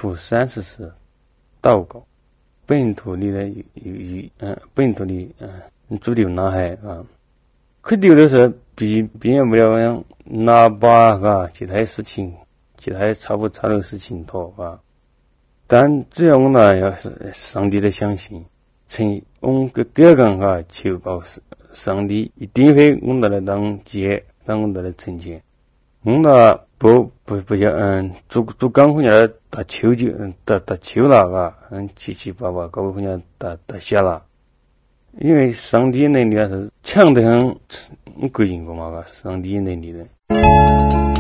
土30时祷告，本土里的本土里主流男孩啊，肯定的是避免不了拿把其他事情，其他差不差的事情拖啊。但只要我们要是上帝的相信，我们个求告上帝一定会我们来当我们来成全。我们不叫做刚回来打球就打球了七七八八搞回来打下了，因为上帝能力是强得很，个人过嘛上帝能力的。